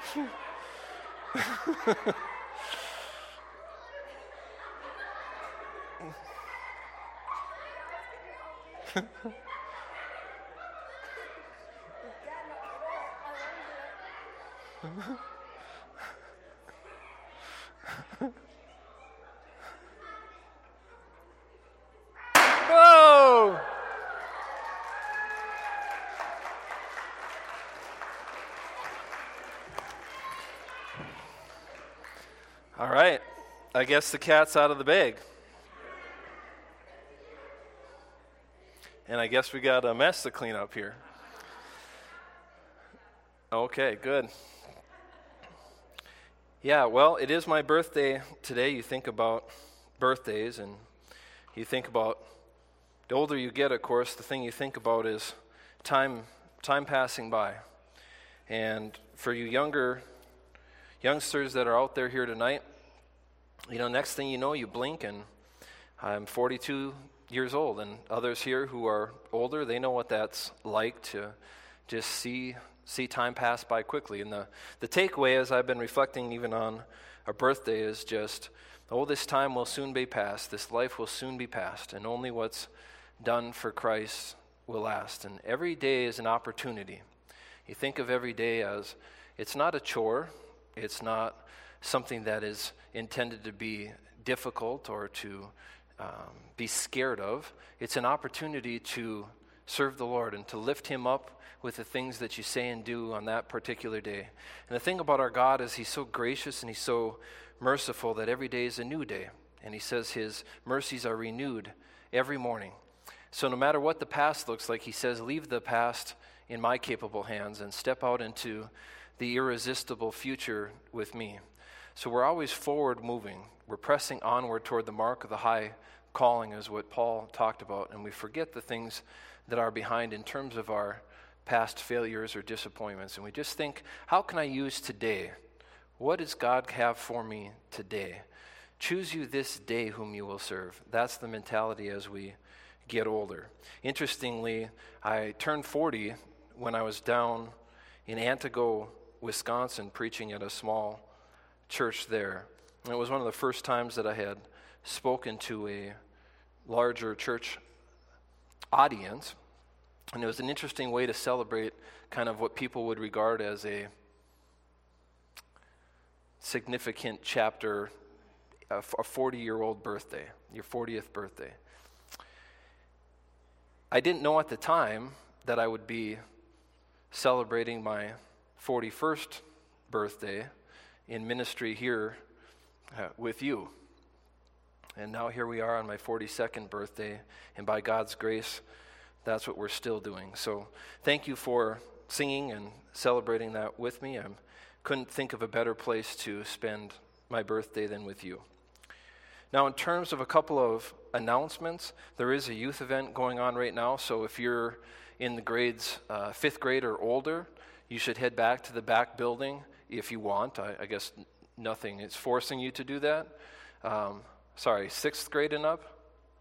Whoa! All right. I guess the cat's out of the bag. And I guess we got a mess to clean up here. Okay, good. Yeah, well, it is my birthday today. You think about birthdays, and you think about, the older you get, of course, the thing you think about is time passing by. And for you youngsters that are out there here tonight, next thing you know, you blink, and I'm 42 years old, and others here who are older, they know what that's like to just see time pass by quickly. And the takeaway, as I've been reflecting even on a birthday, is just, this time will soon be past, this life will soon be past, and only what's done for Christ will last. And every day is an opportunity. You think of every day as, it's not a chore, it's not something that is intended to be difficult or to be scared of. It's an opportunity to serve the Lord and to lift Him up with the things that you say and do on that particular day. And the thing about our God is He's so gracious and He's so merciful that every day is a new day. And He says His mercies are renewed every morning. So no matter what the past looks like, He says, leave the past in my capable hands and step out into the irresistible future with me. So we're always forward moving. We're pressing onward toward the mark of the high calling, is what Paul talked about. And we forget the things that are behind in terms of our past failures or disappointments. And we just think, how can I use today? What does God have for me today? Choose you this day whom you will serve. That's the mentality as we get older. Interestingly, I turned 40 when I was down in Antigo, Wisconsin, preaching at a small church there. And it was one of the first times that I had spoken to a larger church audience. And it was an interesting way to celebrate kind of what people would regard as a significant chapter, a 40-year-old birthday, your 40th birthday. I didn't know at the time that I would be celebrating my 41st birthday in ministry here with you. And now here we are on my 42nd birthday, and by God's grace, that's what we're still doing. So thank you for singing and celebrating that with me. I couldn't think of a better place to spend my birthday than with you. Now, in terms of a couple of announcements, there is a youth event going on right now. So if you're in the grades 5th grade or older, you should head back to the back building if you want. I guess nothing is forcing you to do that. 6th grade and up?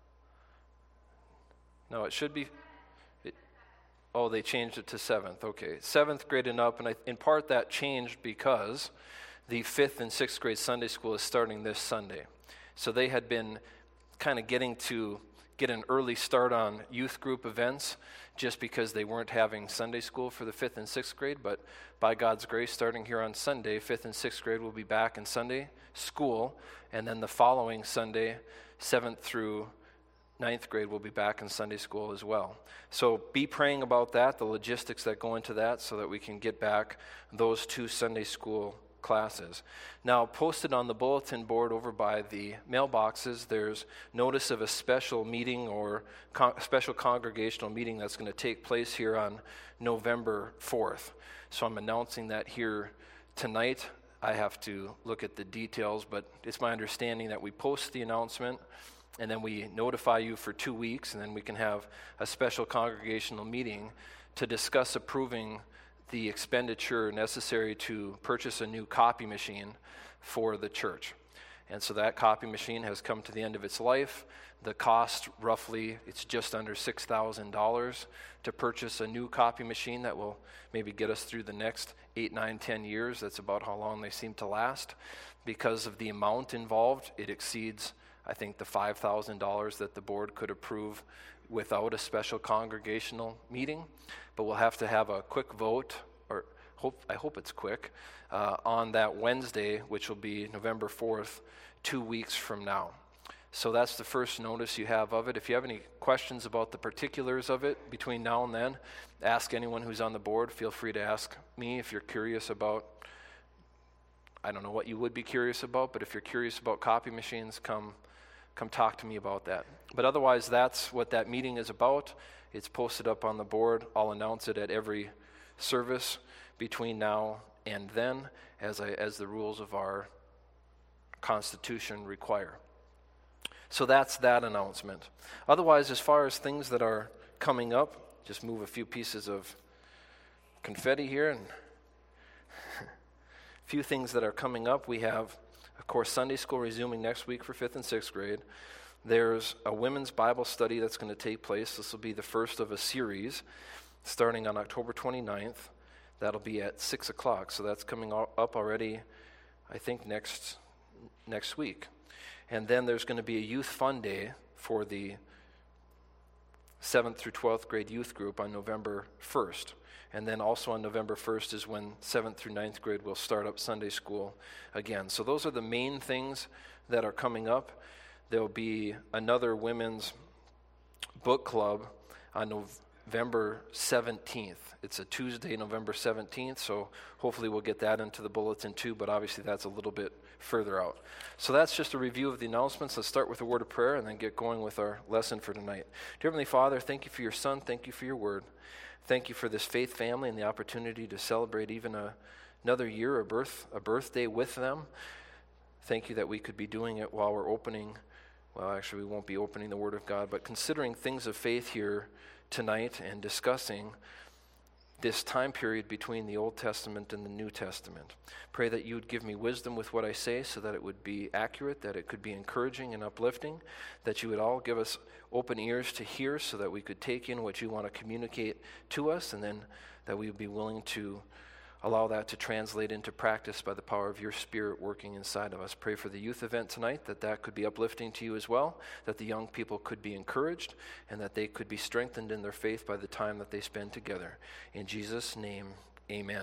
No, it should be. They changed it to 7th. Okay, 7th grade and up, and in part that changed because the 5th and 6th grade Sunday school is starting this Sunday. So they had been kind of getting to get an early start on youth group events just because they weren't having Sunday school for the 5th and 6th grade, but by God's grace, starting here on Sunday, 5th and 6th grade will be back in Sunday school, and then the following Sunday, 7th through 9th grade will be back in Sunday school as well. So be praying about that, the logistics that go into that, so that we can get back those 2 Sunday school classes. Now, posted on the bulletin board over by the mailboxes, there's notice of a special meeting or special congregational meeting that's going to take place here on November 4th. So I'm announcing that here tonight. I have to look at the details, but it's my understanding that we post the announcement and then we notify you for 2 weeks, and then we can have a special congregational meeting to discuss approving the expenditure necessary to purchase a new copy machine for the church. And so that copy machine has come to the end of its life. The cost, roughly, it's just under $6,000 to purchase a new copy machine that will maybe get us through the next 8, 9, 10 years. That's about how long they seem to last. Because of the amount involved, it exceeds, I think, the $5,000 that the board could approve without a special congregational meeting. But we'll have to have a quick vote, or I hope it's quick, on that Wednesday, which will be November 4th, 2 weeks from now. So that's the first notice you have of it. If you have any questions about the particulars of it between now and then, ask anyone who's on the board. Feel free to ask me if you're curious about, I don't know what you would be curious about, but if you're curious about copy machines, come talk to me about that. But otherwise, that's what that meeting is about. It's posted up on the board. I'll announce it at every service between now and then, as the rules of our Constitution require. So that's that announcement. Otherwise, as far as things that are coming up, just move a few pieces of confetti here, and a few things that are coming up. We have, of course, Sunday school resuming next week for 5th and 6th grade. There's a women's Bible study that's going to take place. This will be the first of a series starting on October 29th. That'll be at 6 o'clock. So that's coming up already, I think, next week. And then there's going to be a youth fun day for the 7th through 12th grade youth group on November 1st. And then also on November 1st is when 7th through 9th grade will start up Sunday school again. So those are the main things that are coming up. There will be another women's book club on November 17th. It's a Tuesday, November 17th, so hopefully we'll get that into the bulletin too, but obviously that's a little bit further out. So that's just a review of the announcements. Let's start with a word of prayer and then get going with our lesson for tonight. Dear Heavenly Father, thank you for your Son. Thank you for your word. Thank you for this faith family and the opportunity to celebrate even another year, a birthday with them. Thank you that we could be doing it while we're opening, well, actually we won't be opening the Word of God, but considering things of faith here tonight and discussing this time period between the Old Testament and the New Testament. Pray that you would give me wisdom with what I say so that it would be accurate, that it could be encouraging and uplifting, that you would all give us open ears to hear so that we could take in what you want to communicate to us, and then that we would be willing to allow that to translate into practice by the power of your Spirit working inside of us. Pray for the youth event tonight, that could be uplifting to you as well, that the young people could be encouraged, and that they could be strengthened in their faith by the time that they spend together. In Jesus' name, amen.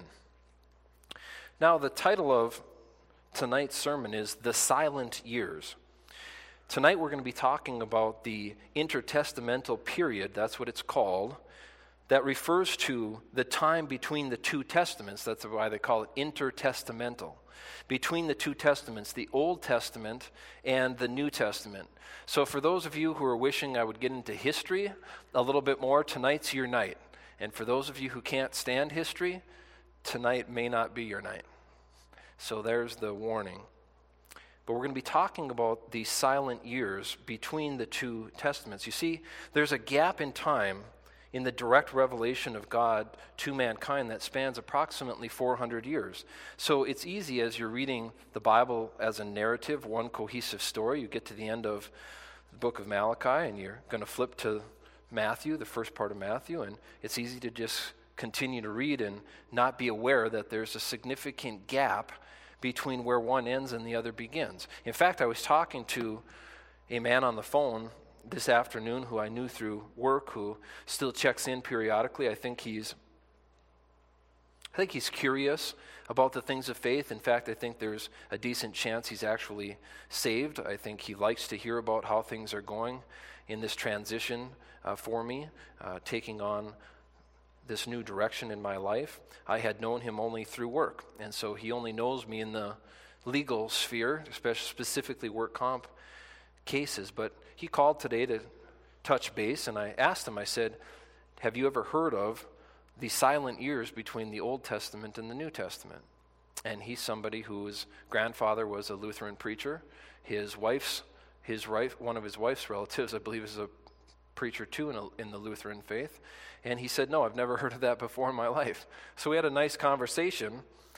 Now, the title of tonight's sermon is The Silent Years. Tonight we're going to be talking about the intertestamental period, that's what it's called, that refers to the time between the two testaments. That's why they call it intertestamental. Between the two testaments, the Old Testament and the New Testament. So for those of you who are wishing I would get into history a little bit more, tonight's your night. And for those of you who can't stand history, tonight may not be your night. So there's the warning. But we're going to be talking about the silent years between the two testaments. You see, there's a gap in time in the direct revelation of God to mankind that spans approximately 400 years. So it's easy as you're reading the Bible as a narrative, one cohesive story. You get to the end of the book of Malachi and you're going to flip to Matthew, the first part of Matthew, and it's easy to just continue to read and not be aware that there's a significant gap between where one ends and the other begins. In fact, I was talking to a man on the phone this afternoon who I knew through work, who still checks in periodically. I think he's curious about the things of faith. In fact, I think there's a decent chance he's actually saved. I think he likes to hear about how things are going in this transition for me, taking on this new direction in my life. I had known him only through work, and so he only knows me in the legal sphere, especially specifically work comp cases. But he called today to touch base, and I asked him, I said, have you ever heard of the silent years between the Old Testament and the New Testament? And he's somebody whose grandfather was a Lutheran preacher. One of his wife's relatives, I believe, is a preacher too in the Lutheran faith. And he said, no, I've never heard of that before in my life. So we had a nice conversation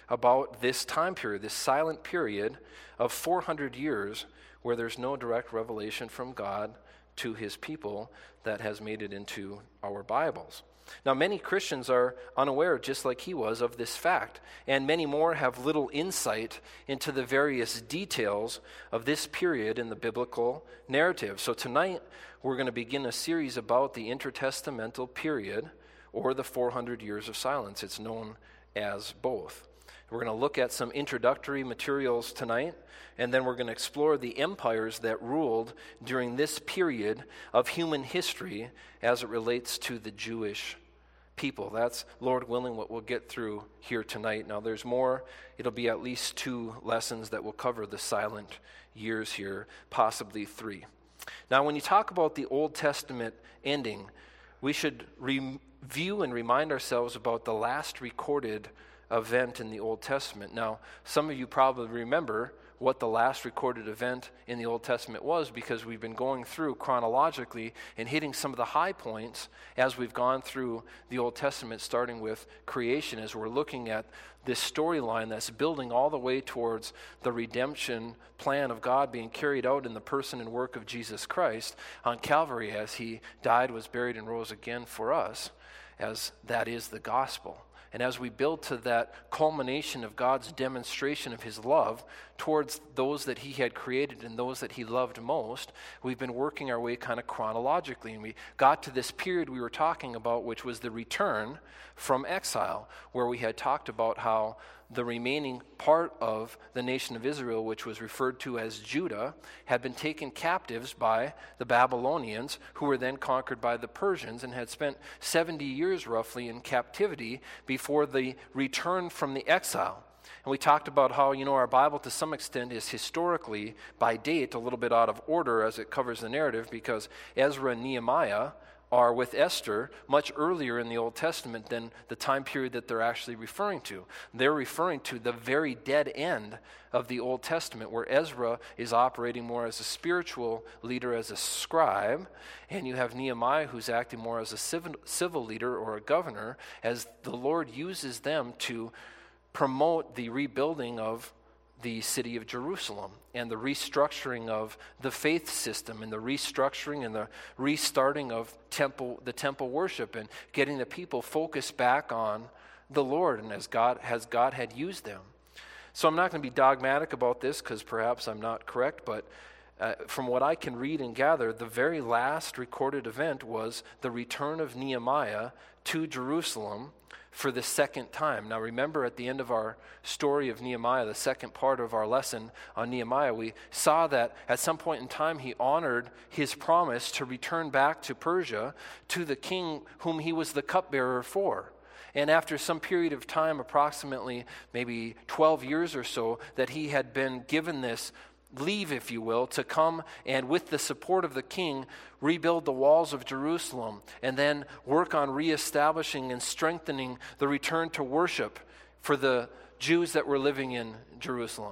about this time period, this silent period of 400 years where there's no direct revelation from God to his people that has made it into our Bibles. Now, many Christians are unaware, just like he was, of this fact, and many more have little insight into the various details of this period in the biblical narrative. So tonight, we're going to begin a series about the intertestamental period, or the 400 years of silence. It's known as both. We're going to look at some introductory materials tonight, and then we're going to explore the empires that ruled during this period of human history as it relates to the Jewish people. That's, Lord willing, what we'll get through here tonight. Now, there's more. It'll be at least 2 lessons that will cover the silent years here, possibly 3. Now, when you talk about the Old Testament ending, we should review and remind ourselves about the last recorded event in the Old Testament. Now, some of you probably remember what the last recorded event in the Old Testament was, because we've been going through chronologically and hitting some of the high points as we've gone through the Old Testament, starting with creation, as we're looking at this storyline that's building all the way towards the redemption plan of God being carried out in the person and work of Jesus Christ on Calvary as he died, was buried, and rose again for us, as that is the gospel. And as we build to that culmination of God's demonstration of his love towards those that he had created and those that he loved most, we've been working our way kind of chronologically. And we got to this period we were talking about, which was the return from exile, where we had talked about how the remaining part of the nation of Israel, which was referred to as Judah, had been taken captives by the Babylonians, who were then conquered by the Persians and had spent 70 years roughly in captivity before the return from the exile. And we talked about how, our Bible to some extent is historically, by date, a little bit out of order as it covers the narrative, because Ezra and Nehemiah are with Esther much earlier in the Old Testament than the time period that they're actually referring to. They're referring to the very dead end of the Old Testament, where Ezra is operating more as a spiritual leader, as a scribe, and you have Nehemiah who's acting more as a civil leader or a governor, as the Lord uses them to promote the rebuilding of the city of Jerusalem and the restructuring of the faith system and the restructuring and the restarting of the temple worship and getting the people focused back on the Lord and as God had used them. So I'm not going to be dogmatic about this because perhaps I'm not correct, but from what I can read and gather, the very last recorded event was the return of Nehemiah to Jerusalem for the second time. Now remember, at the end of our story of Nehemiah, the second part of our lesson on Nehemiah, we saw that at some point in time he honored his promise to return back to Persia to the king whom he was the cupbearer for. And after some period of time, approximately maybe 12 years or so, that he had been given this leave, if you will, to come and with the support of the king rebuild the walls of Jerusalem and then work on reestablishing and strengthening the return to worship for the Jews that were living in Jerusalem.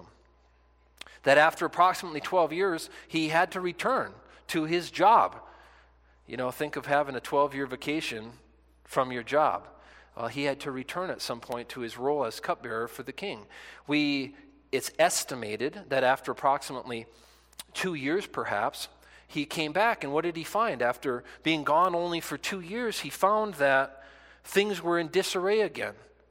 That after approximately 12 years, he had to return to his job. Think of having a 12-year vacation from your job. He had to return at some point to his role as cupbearer for the king. It's estimated that after approximately 2 years, perhaps, he came back, and what did he find? After being gone only for 2 years, he found that things were in disarray again.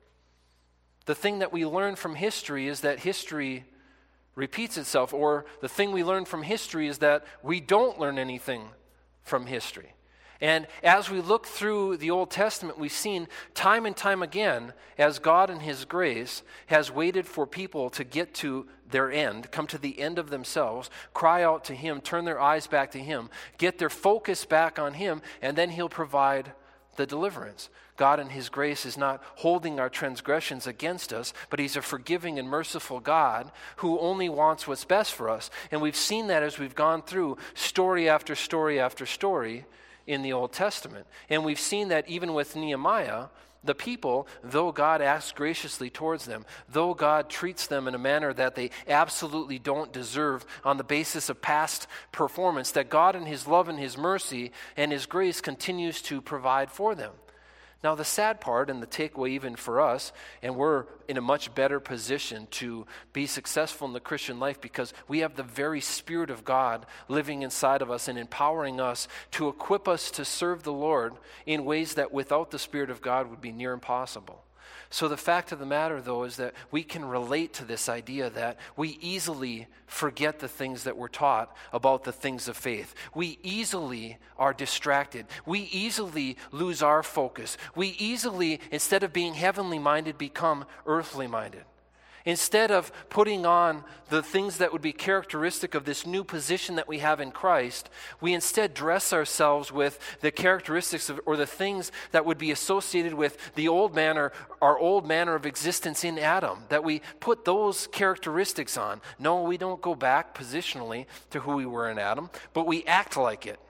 The thing that we learn from history is that history repeats itself, or the thing we learn from history is that we don't learn anything from history. And as we look through the Old Testament, we've seen time and time again, as God in his grace has waited for people to get to their end, come to the end of themselves, cry out to him, turn their eyes back to him, get their focus back on him, and then he'll provide the deliverance. God in his grace is not holding our transgressions against us, but he's a forgiving and merciful God who only wants what's best for us. And we've seen that as we've gone through story after story after story in the Old Testament. And we've seen that even with Nehemiah, the people, though God acts graciously towards them, though God treats them in a manner that they absolutely don't deserve on the basis of past performance, that God in his love and his mercy and his grace continues to provide for them. Now, the sad part and the takeaway even for us, and we're in a much better position to be successful in the Christian life because we have the very Spirit of God living inside of us and empowering us to equip us to serve the Lord in ways that without the Spirit of God would be near impossible. So the fact of the matter, though, is that we can relate to this idea that we easily forget the things that we're taught about the things of faith. We easily are distracted. We easily lose our focus. We easily, instead of being heavenly minded, become earthly minded. Instead of putting on the things that would be characteristic of this new position that we have in Christ, we instead dress ourselves with the characteristics of, or the things that would be associated with the old man or our old manner of existence in Adam, that we put those characteristics on. No, we don't go back positionally to who we were in Adam, but we act like it.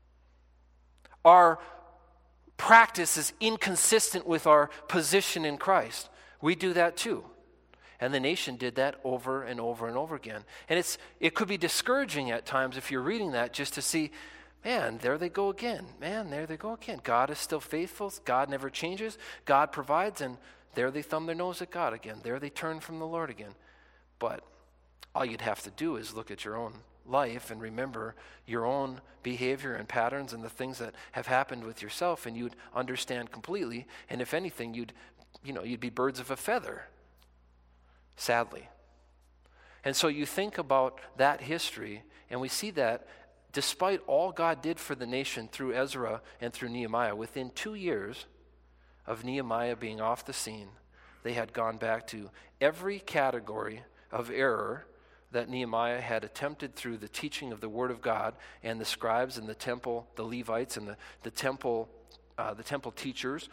Our practice is inconsistent with our position in Christ. We do that too. And the nation did that over and over and over again. And it could be discouraging at times if you're reading that just to see, man, there they go again. Man, there they go again. God is still faithful. God never changes. God provides. And there they thumb their nose at God again. There they turn from the Lord again. But all you'd have to do is look at your own life and remember your own behavior and patterns and the things that have happened with yourself, and you'd understand completely. And if anything, you'd be birds of a feather. Sadly. And so you think about that history, and we see that despite all God did for the nation through Ezra and through Nehemiah, within 2 years of Nehemiah being off the scene, they had gone back to every category of error that Nehemiah had attempted through the teaching of the Word of God and the scribes and the temple, the Levites and the temple teachers,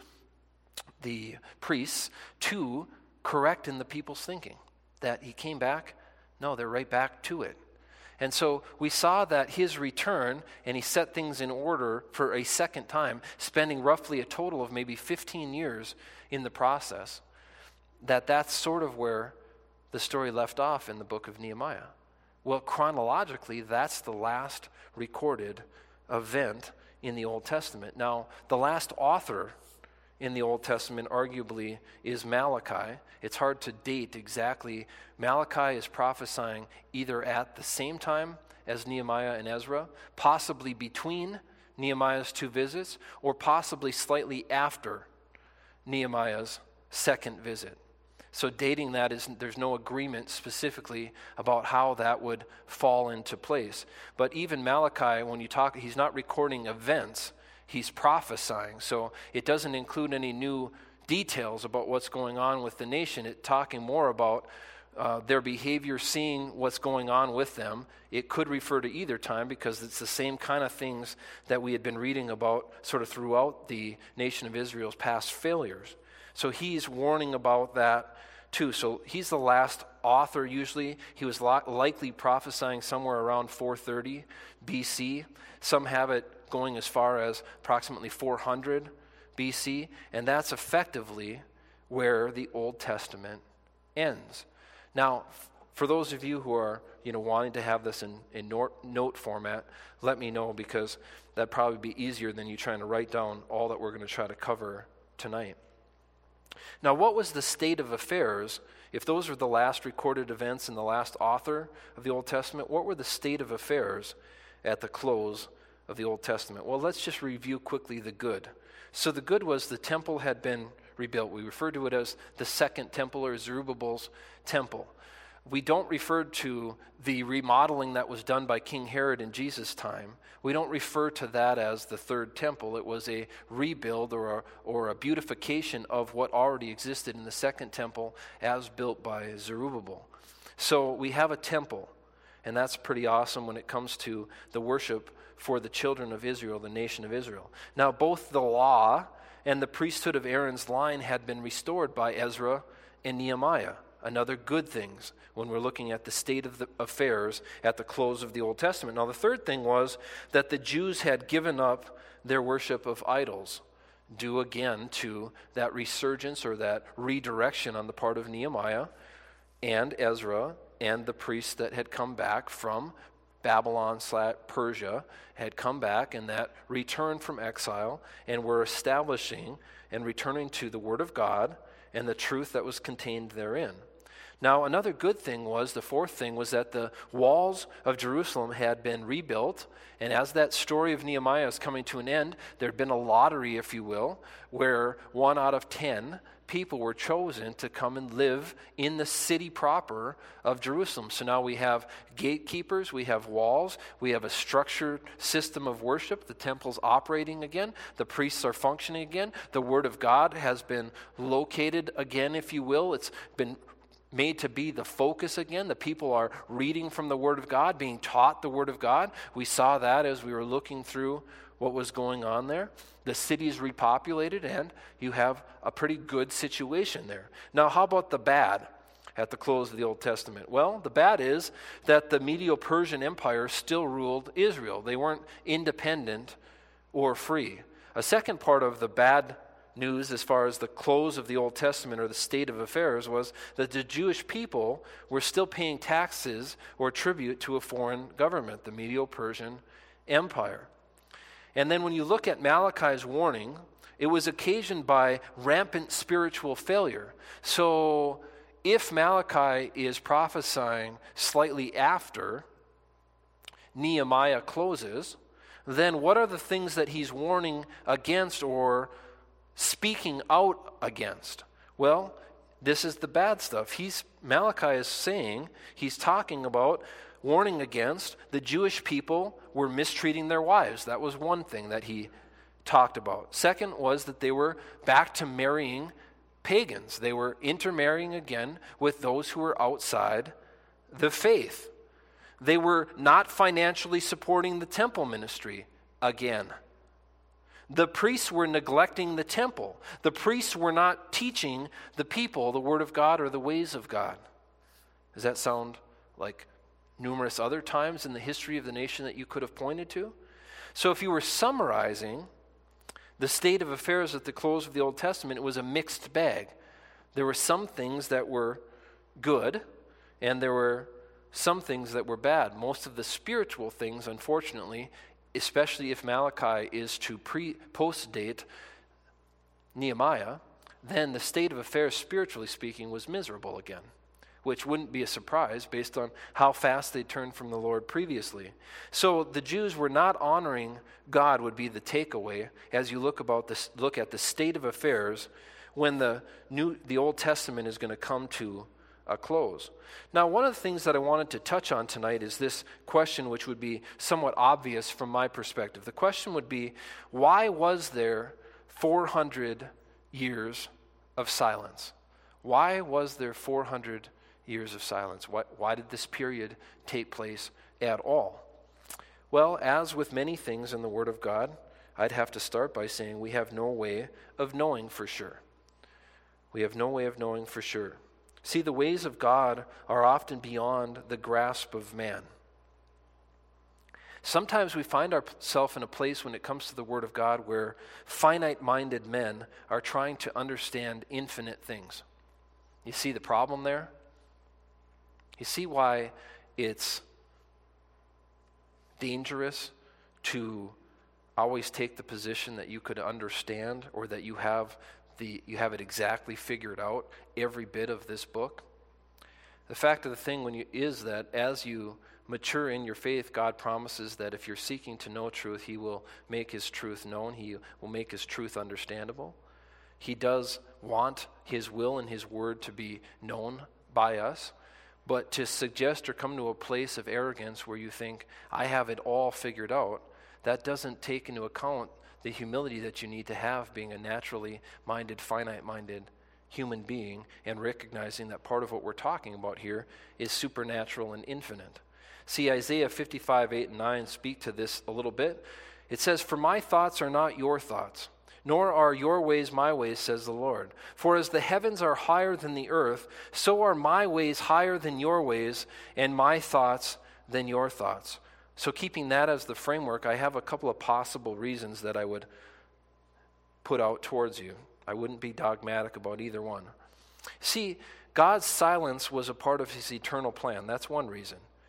the priests, to correct in the people's thinking. That he came back? No, they're right back to it. And so we saw that his return, and he set things in order for a second time, spending roughly a total of maybe 15 years in the process, that's sort of where the story left off in the book of Nehemiah. Well, chronologically, that's the last recorded event in the Old Testament. Now, the last author in the Old Testament arguably is Malachi. It's hard to date exactly. Malachi is prophesying either at the same time as Nehemiah and Ezra, possibly between Nehemiah's two visits, or possibly slightly after Nehemiah's second visit. So dating that there's no agreement specifically about how that would fall into place. But even Malachi, when you talk, he's not recording events. He's prophesying, so it doesn't include any new details about what's going on with the nation. It's talking more about their behavior, seeing what's going on with them. It could refer to either time because it's the same kind of things that we had been reading about sort of throughout the nation of Israel's past failures. So he's warning about that too. So he's the last author usually. He was likely prophesying somewhere around 430 BC. Some have it going as far as approximately 400 BC, and that's effectively where the Old Testament ends. Now, for those of you who are wanting to have this in note format, let me know, because that'd probably be easier than you trying to write down all that we're going to try to cover tonight. Now, what was the state of affairs? If those were the last recorded events and the last author of the Old Testament, what were the state of affairs at the close of the Old Testament? Well, let's just review quickly the good. So the good was the temple had been rebuilt. We refer to it as the second temple, or Zerubbabel's temple. We don't refer to the remodeling that was done by King Herod in Jesus' time. We don't refer to that as the third temple. It was a rebuild or a beautification of what already existed in the second temple as built by Zerubbabel. So we have a temple, and that's pretty awesome when it comes to the worship for the children of Israel, the nation of Israel. Now, both the law and the priesthood of Aaron's line had been restored by Ezra and Nehemiah. Another good things when we're looking at the state of the affairs at the close of the Old Testament. Now, the third thing was that the Jews had given up their worship of idols, due again to that resurgence or that redirection on the part of Nehemiah and Ezra and the priests that had come back from Babylon/Persia had come back and that returned from exile and were establishing and returning to the Word of God and the truth that was contained therein. Now, another good thing was, the fourth thing was that the walls of Jerusalem had been rebuilt, and as that story of Nehemiah is coming to an end, there had been a lottery, if you will, where 1 out of 10 people were chosen to come and live in the city proper of Jerusalem. So now we have gatekeepers, we have walls, we have a structured system of worship, the temple's operating again, the priests are functioning again, the Word of God has been located again, if you will. It's been made to be the focus again. The people are reading from the Word of God, being taught the Word of God. We saw that as we were looking through what was going on there. The city is repopulated, and you have a pretty good situation there. Now, how about the bad at the close of the Old Testament? Well, the bad is that the Medo-Persian Empire still ruled Israel. They weren't independent or free. A second part of the bad news as far as the close of the Old Testament or the state of affairs was that the Jewish people were still paying taxes or tribute to a foreign government, the Medo-Persian Empire. And then when you look at Malachi's warning, it was occasioned by rampant spiritual failure. So if Malachi is prophesying slightly after Nehemiah closes, then what are the things that he's warning against or speaking out against? Well, this is the bad stuff. Malachi is saying, he's talking about, warning against, the Jewish people were mistreating their wives. That was one thing that he talked about. Second was that they were back to marrying pagans. They were intermarrying again with those who were outside the faith. They were not financially supporting the temple ministry again. The priests were neglecting the temple. The priests were not teaching the people the Word of God or the ways of God. Does that sound like numerous other times in the history of the nation that you could have pointed to? So if you were summarizing the state of affairs at the close of the Old Testament, it was a mixed bag. There were some things that were good, and there were some things that were bad. Most of the spiritual things, unfortunately, especially if Malachi is to post-date Nehemiah, then the state of affairs, spiritually speaking, was miserable again, which wouldn't be a surprise based on how fast they turned from the Lord previously. So the Jews were not honoring God would be the takeaway as you look at the state of affairs when the Old Testament is going to come to a close. Now, one of the things that I wanted to touch on tonight is this question, which would be somewhat obvious from my perspective. The question would be, why was there 400 years of silence? Why was there 400 years of silence? Why did this period take place at all? Well, as with many things in the Word of God, I'd have to start by saying we have no way of knowing for sure. We have no way of knowing for sure. See, the ways of God are often beyond the grasp of man. Sometimes we find ourselves in a place when it comes to the Word of God where finite-minded men are trying to understand infinite things. You see the problem there? You see why it's dangerous to always take the position that you could understand or that you have it exactly figured out, every bit of this book? The fact of the thing is that as you mature in your faith, God promises that if you're seeking to know truth, He will make His truth known. He will make His truth understandable. He does want His will and His word to be known by us. But to suggest or come to a place of arrogance where you think, I have it all figured out, that doesn't take into account the humility that you need to have being a naturally minded, finite-minded human being and recognizing that part of what we're talking about here is supernatural and infinite. See, Isaiah 55, 8 and 9 speak to this a little bit. It says, "For my thoughts are not your thoughts, nor are your ways my ways, says the Lord. For as the heavens are higher than the earth, so are my ways higher than your ways, and my thoughts than your thoughts." So keeping that as the framework, I have a couple of possible reasons that I would put out towards you. I wouldn't be dogmatic about either one. See, God's silence was a part of His eternal plan. That's one reason.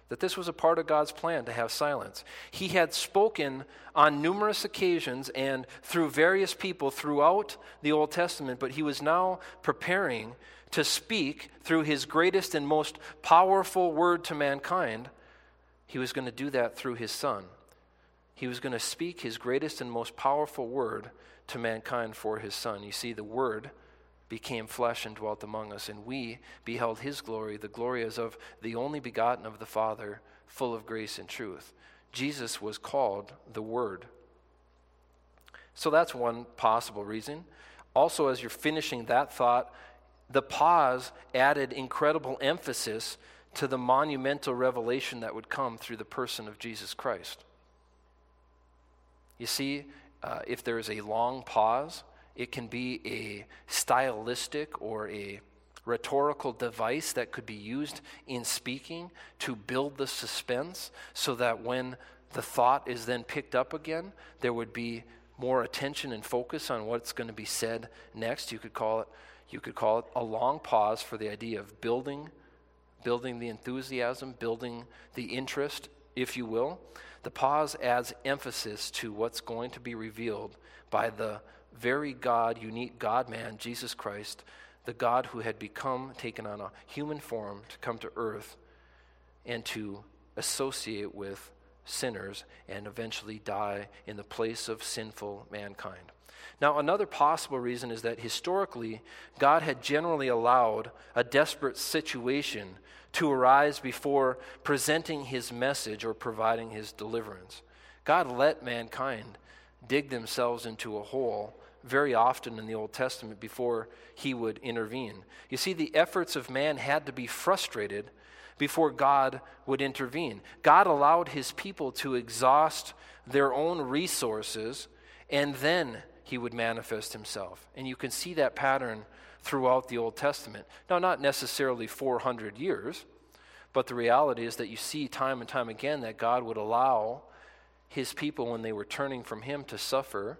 that this was a part of God's plan to have silence. He had spoken on numerous occasions and through various people throughout the Old Testament, but he was now preparing to speak through his greatest and most powerful word to mankind. He was going to do that through his Son. He was going to speak his greatest and most powerful word to mankind for his Son. You see, the Word became flesh and dwelt among us, and we beheld his glory, the glory as of the only begotten of the Father, full of grace and truth. Jesus was called the Word. So that's one possible reason. Also, as you're finishing that thought, the pause added incredible emphasis to the monumental revelation that would come through the person of Jesus Christ. You see, if there is a long pause, it can be a stylistic or a rhetorical device that could be used in speaking to build the suspense so that when the thought is then picked up again, there would be more attention and focus on what's going to be said next. You could call it a long pause for the idea of building the enthusiasm, building the interest, if you will. The pause adds emphasis to what's going to be revealed by the very God, unique God-man, Jesus Christ, the God who had taken on a human form to come to earth and to associate with sinners and eventually die in the place of sinful mankind. Now, another possible reason is that historically, God had generally allowed a desperate situation to arise before presenting his message or providing his deliverance. God let mankind dig themselves into a hole very often in the Old Testament before he would intervene. You see, the efforts of man had to be frustrated before God would intervene. God allowed his people to exhaust their own resources, and then he would manifest himself. And you can see that pattern throughout the Old Testament. Now, not necessarily 400 years, but the reality is that you see time and time again that God would allow his people, when they were turning from him, to suffer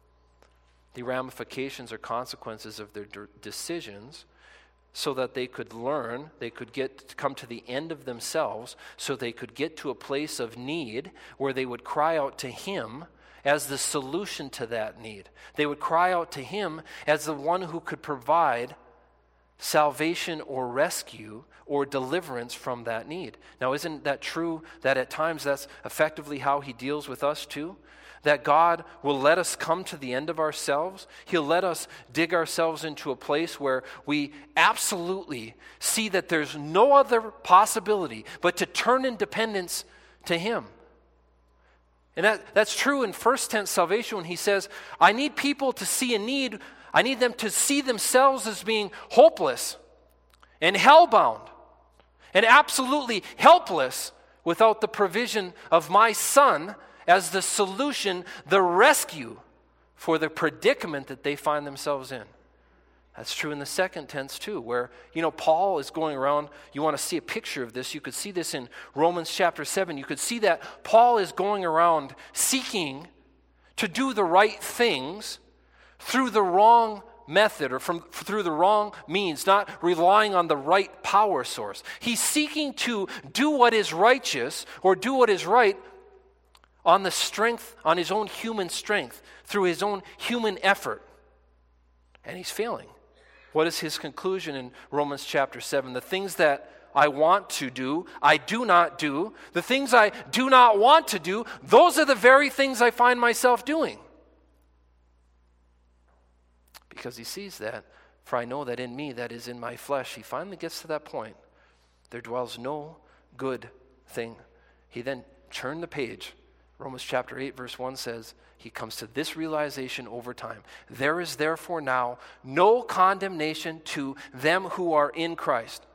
the ramifications or consequences of their decisions so that they could learn, they could come to the end of themselves, so they could get to a place of need where they would cry out to him as the solution to that need. They would cry out to him as the one who could provide salvation or rescue or deliverance from that need. Now, isn't that true that at times that's effectively how he deals with us too? That God will let us come to the end of ourselves. He'll let us dig ourselves into a place where we absolutely see that there's no other possibility but to turn in dependence to him. And that's true in first tense salvation when he says, I need people to see a need. I need them to see themselves as being hopeless and hellbound and absolutely helpless without the provision of my Son as the solution, the rescue for the predicament that they find themselves in. That's true in the second tense too, where, Paul is going around. You want to see a picture of this. You could see this in Romans chapter 7. You could see that Paul is going around seeking to do the right things through the wrong method or through the wrong means, not relying on the right power source. He's seeking to do what is righteous or do what is right on his own human strength, through his own human effort. And he's failing. What is his conclusion in Romans chapter 7? The things that I want to do, I do not do. The things I do not want to do, those are the very things I find myself doing. Because he sees that, for I know that in me, that is in my flesh. He finally gets to that point. There dwells no good thing. He then turned the page. Romans chapter 8 verse 1 says, he comes to this realization over time. There is therefore now no condemnation to them who are in Christ.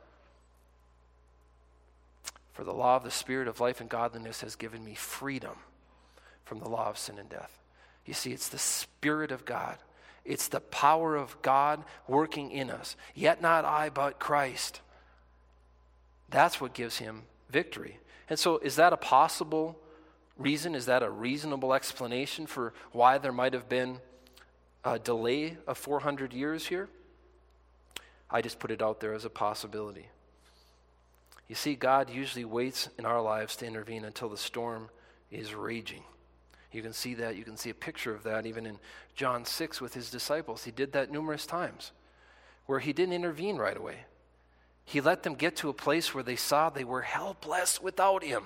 For the law of the Spirit of life and godliness has given me freedom from the law of sin and death. You see, it's the Spirit of God. It's the power of God working in us. Yet not I, but Christ. That's what gives him victory. And so is that a possible reason? Is that a reasonable explanation for why there might have been a delay of 400 years here? I just put it out there as a possibility. You see, God usually waits in our lives to intervene until the storm is raging. You can see that. You can see a picture of that even in John 6 with his disciples. He did that numerous times where he didn't intervene right away. He let them get to a place where they saw they were helpless without him.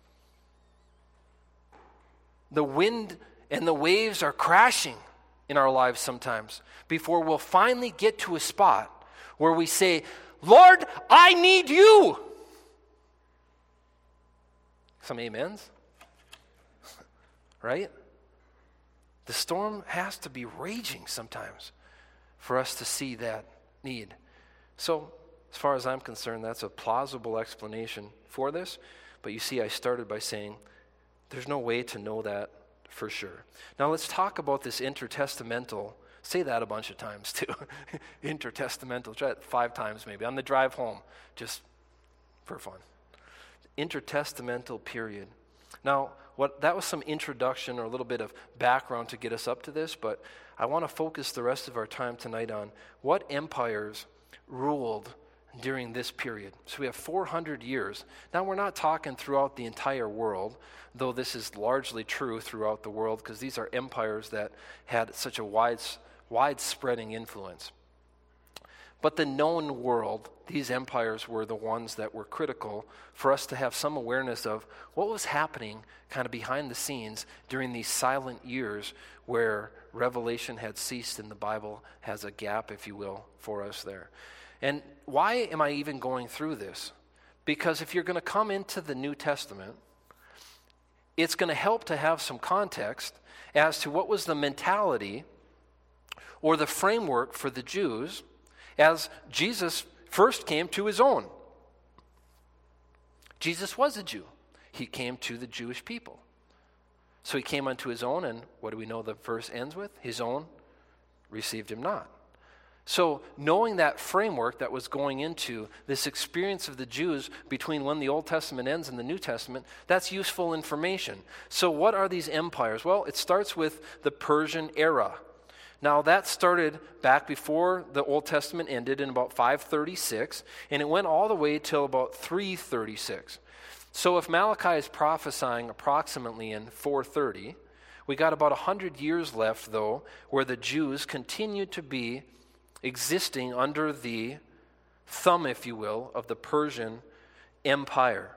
The wind and the waves are crashing in our lives sometimes before we'll finally get to a spot where we say, Lord, I need you. Some amens, right? The storm has to be raging sometimes for us to see that need. So, as far as I'm concerned, that's a plausible explanation for this. But you see, I started by saying there's no way to know that for sure. Now let's talk about this intertestamental. Say that a bunch of times too. Intertestamental. Try it 5 times maybe on the drive home, just for fun. Intertestamental period. Now, that was some introduction or a little bit of background to get us up to this, but I want to focus the rest of our time tonight on what empires ruled during this period. So we have 400 years. Now we're not talking throughout the entire world, though this is largely true throughout the world because these are empires that had such a wide-spreading influence. But the known world, these empires were the ones that were critical for us to have some awareness of what was happening kind of behind the scenes during these silent years where revelation had ceased and the Bible has a gap, if you will, for us there. And why am I even going through this? Because if you're going to come into the New Testament, it's going to help to have some context as to what was the mentality or the framework for the Jews as Jesus first came to his own. Jesus was a Jew. He came to the Jewish people. So he came unto his own, and what do we know the verse ends with? His own received him not. So knowing that framework that was going into this experience of the Jews between when the Old Testament ends and the New Testament, that's useful information. So what are these empires? Well, it starts with the Persian era. Now that started back before the Old Testament ended in about 536, and it went all the way till about 336. So if Malachi is prophesying approximately in 430, we got about 100 years left, though, where the Jews continued to be existing under the thumb, if you will, of the Persian Empire.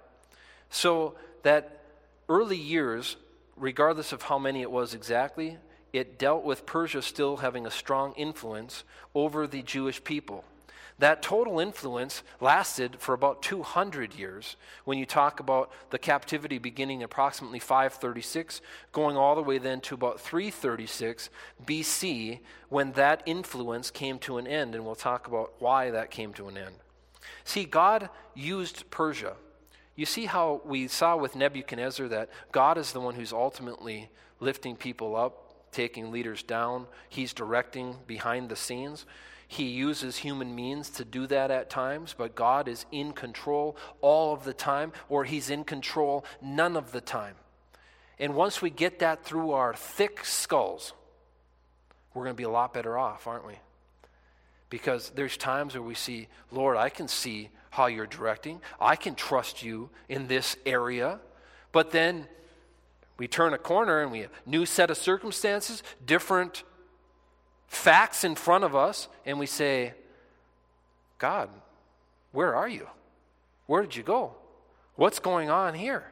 So that early years, regardless of how many it was exactly, it dealt with Persia still having a strong influence over the Jewish people. That total influence lasted for about 200 years when you talk about the captivity beginning approximately 536, going all the way then to about 336 BC when that influence came to an end, and we'll talk about why that came to an end. See, God used Persia. You see how we saw with Nebuchadnezzar that God is the one who's ultimately lifting people up, taking leaders down. He's directing behind the scenes. He uses human means to do that at times, but God is in control all of the time, or he's in control none of the time. And once we get that through our thick skulls, we're going to be a lot better off, aren't we? Because there's times where we see, Lord, I can see how you're directing. I can trust you in this area. But then we turn a corner and we have a new set of circumstances, different facts in front of us, and we say, God, where are you? Where did you go? What's going on here?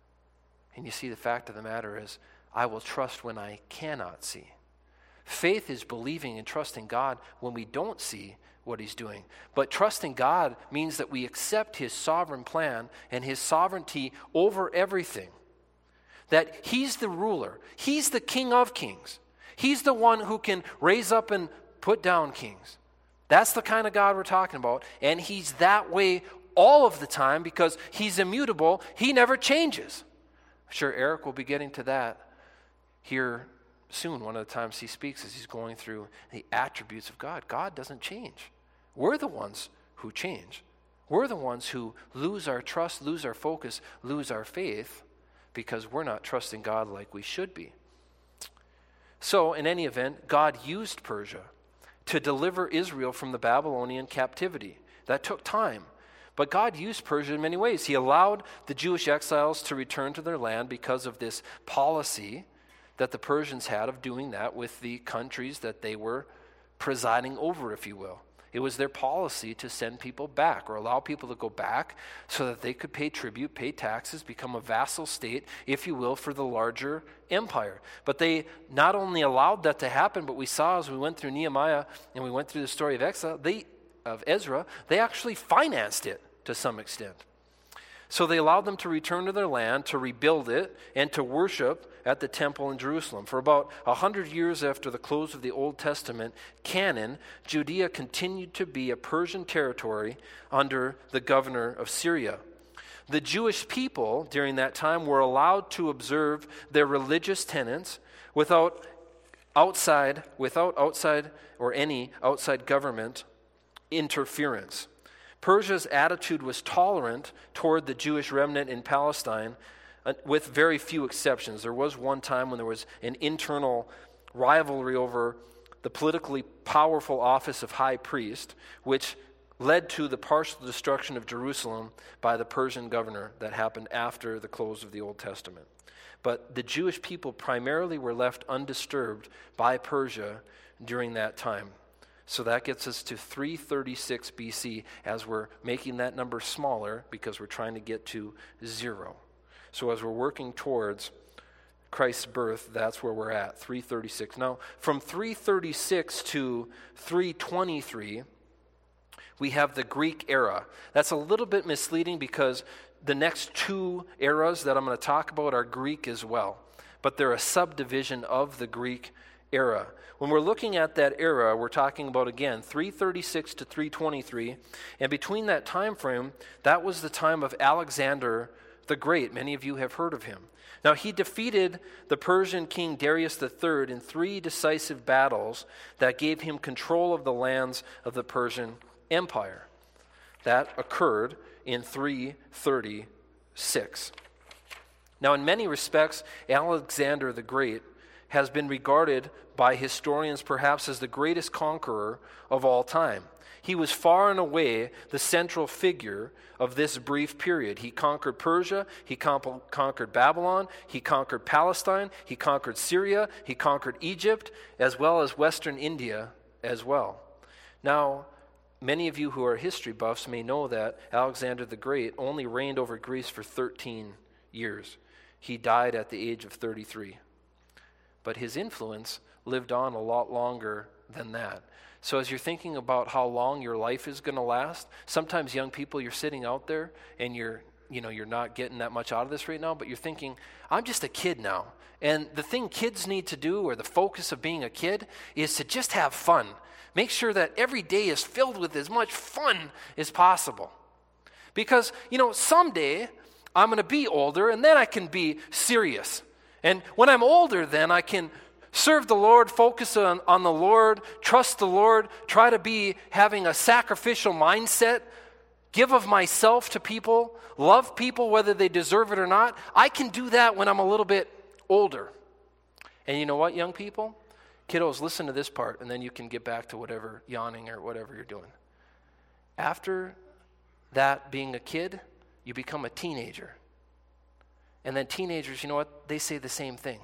And you see, the fact of the matter is, I will trust when I cannot see. Faith is believing and trusting God when we don't see what he's doing. But trusting God means that we accept his sovereign plan and his sovereignty over everything. That he's the ruler. He's the King of kings. He's the one who can raise up and put down kings. That's the kind of God we're talking about. And he's that way all of the time because he's immutable. He never changes. I'm sure Eric will be getting to that here soon. One of the times he speaks as he's going through the attributes of God. God doesn't change. We're the ones who change. We're the ones who lose our trust, lose our focus, lose our faith because we're not trusting God like we should be. So, in any event, God used Persia to deliver Israel from the Babylonian captivity. That took time. But God used Persia in many ways. He allowed the Jewish exiles to return to their land because of this policy that the Persians had of doing that with the countries that they were presiding over, if you will. It was their policy to send people back or allow people to go back so that they could pay tribute, pay taxes, become a vassal state, if you will, for the larger empire. But they not only allowed that to happen, but we saw as we went through Nehemiah and we went through the story of exile, of Ezra, they actually financed it to some extent. So they allowed them to return to their land, to rebuild it, and to worship at the temple in Jerusalem. For about 100 years after the close of the Old Testament canon, Judea continued to be a Persian territory under the governor of Syria. The Jewish people during that time were allowed to observe their religious tenets without outside or any outside government interference. Persia's attitude was tolerant toward the Jewish remnant in Palestine with very few exceptions. There was one time when there was an internal rivalry over the politically powerful office of high priest, which led to the partial destruction of Jerusalem by the Persian governor that happened after the close of the Old Testament. But the Jewish people primarily were left undisturbed by Persia during that time. So that gets us to 336 BC as we're making that number smaller because we're trying to get to 0. So as we're working towards Christ's birth, that's where we're at, 336. Now, from 336 to 323, we have the Greek era. That's a little bit misleading because the next two eras that I'm going to talk about are Greek as well, but they're a subdivision of the Greek era. When we're looking at that era, we're talking about, again, 336 to 323, and between that time frame, that was the time of Alexander the Great. Many of you have heard of him. Now, he defeated the Persian king Darius III in 3 decisive battles that gave him control of the lands of the Persian Empire. That occurred in 336. Now, in many respects, Alexander the Great has been regarded by historians perhaps as the greatest conqueror of all time. He was far and away the central figure of this brief period. He conquered Persia, he conquered Babylon, he conquered Palestine, he conquered Syria, he conquered Egypt, as well as Western India as well. Now, many of you who are history buffs may know that Alexander the Great only reigned over Greece for 13 years. He died at the age of 33. But his influence lived on a lot longer than that. So as you're thinking about how long your life is going to last, sometimes young people, you're sitting out there and you're not getting that much out of this right now, but you're thinking, I'm just a kid now. And the thing kids need to do, or the focus of being a kid, is to just have fun. Make sure that every day is filled with as much fun as possible. Because, someday I'm going to be older and then I can be serious. And when I'm older, then I can serve the Lord, focus on the Lord, trust the Lord, try to be having a sacrificial mindset, give of myself to people, love people whether they deserve it or not. I can do that when I'm a little bit older. And you know what, young people? Kiddos, listen to this part, and then you can get back to whatever, yawning or whatever you're doing. After that, being a kid, you become a teenager. And then teenagers, you know what? They say the same thing.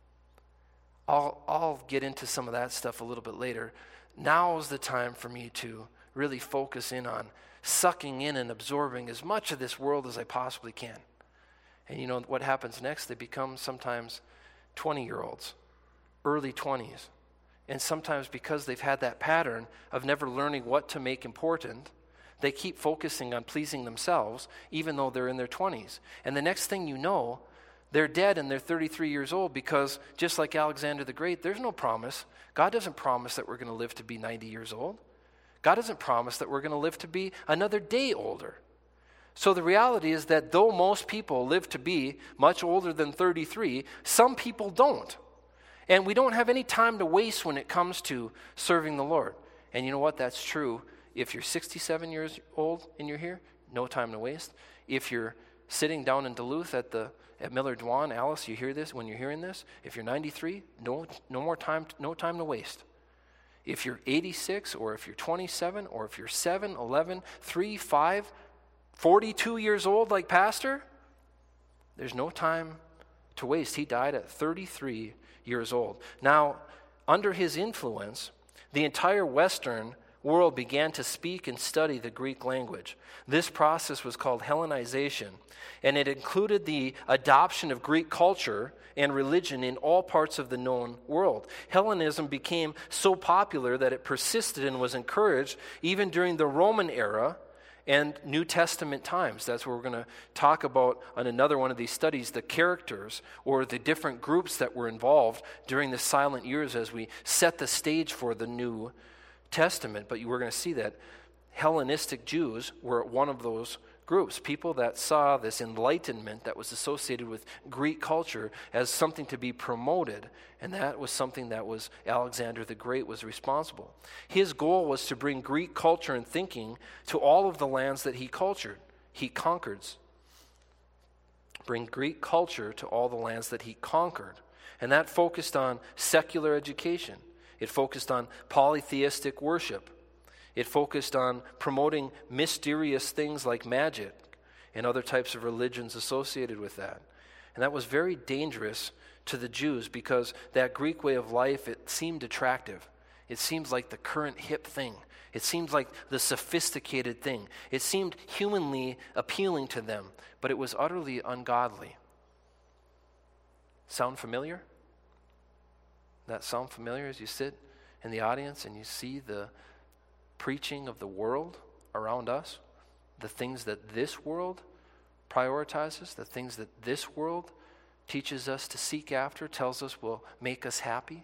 I'll get into some of that stuff a little bit later. Now is the time for me to really focus in on sucking in and absorbing as much of this world as I possibly can. And you know what happens next? They become sometimes 20-year-olds, early 20s. And sometimes because they've had that pattern of never learning what to make important, they keep focusing on pleasing themselves even though they're in their 20s. And the next thing you know, they're dead and they're 33 years old because just like Alexander the Great, there's no promise. God doesn't promise that we're going to live to be 90 years old. God doesn't promise that we're going to live to be another day older. So the reality is that though most people live to be much older than 33, some people don't. And we don't have any time to waste when it comes to serving the Lord. And you know what? That's true. If you're 67 years old and you're here, no time to waste. If you're sitting down in Duluth at Miller Dwan, Alice, you hear this when you're hearing this? If you're 93, no more time, no time to waste. If you're 86, or if you're 27, or if you're 7, 11, 3, 5, 42 years old like Pastor? There's no time to waste. He died at 33 years old. Now, under his influence, the entire Western world began to speak and study the Greek language. This process was called Hellenization, and it included the adoption of Greek culture and religion in all parts of the known world. Hellenism became so popular that it persisted and was encouraged even during the Roman era and New Testament times. That's what we're going to talk about on another one of these studies, the characters or the different groups that were involved during the silent years as we set the stage for the New Testament. But you were going to see that Hellenistic Jews were one of those groups, people that saw this enlightenment that was associated with Greek culture as something to be promoted, and that was something that was Alexander the Great was responsible. His goal was to bring Greek culture and thinking to all of the lands that he conquered. Bring Greek culture to all the lands that he conquered. And that focused on secular education. It focused on polytheistic worship. It focused on promoting mysterious things like magic and other types of religions associated with that. And that was very dangerous to the Jews because that Greek way of life, it seemed attractive. It seemed like the current hip thing. It seemed like the sophisticated thing. It seemed humanly appealing to them, but it was utterly ungodly. Sound familiar? That sound familiar as you sit in the audience and you see the preaching of the world around us, the things that this world prioritizes, the things that this world teaches us to seek after, tells us will make us happy,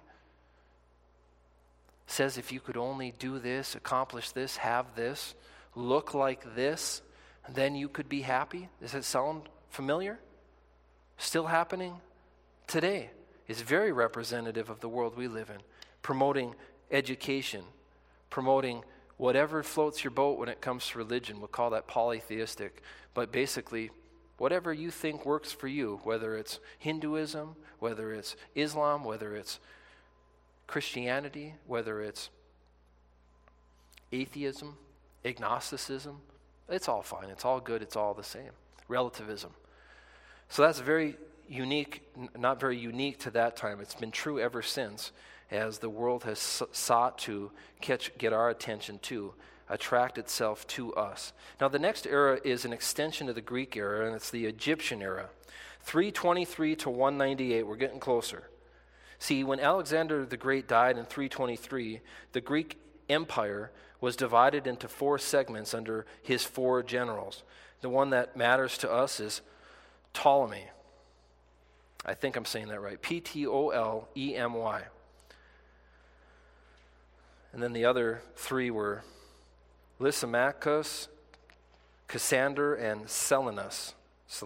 says if you could only do this, accomplish this, have this, look like this, then you could be happy. Does it sound familiar? Still happening today. It's very representative of the world we live in, promoting education, promoting whatever floats your boat when it comes to religion. We'll call that polytheistic. But basically, whatever you think works for you, whether it's Hinduism, whether it's Islam, whether it's Christianity, whether it's atheism, agnosticism, it's all fine. It's all good. It's all the same. Relativism. So that's very unique, not very unique to that time. It's been true ever since, as the world has sought to get our attention to, attract itself to us. Now, the next era is an extension of the Greek era, and it's the Egyptian era. 323 to 198, we're getting closer. See, when Alexander the Great died in 323, the Greek Empire was divided into 4 segments under his 4 generals. The one that matters to us is Ptolemy. I think I'm saying that right. Ptolemy. And then the other 3 were Lysimachus, Cassander, and Silenus.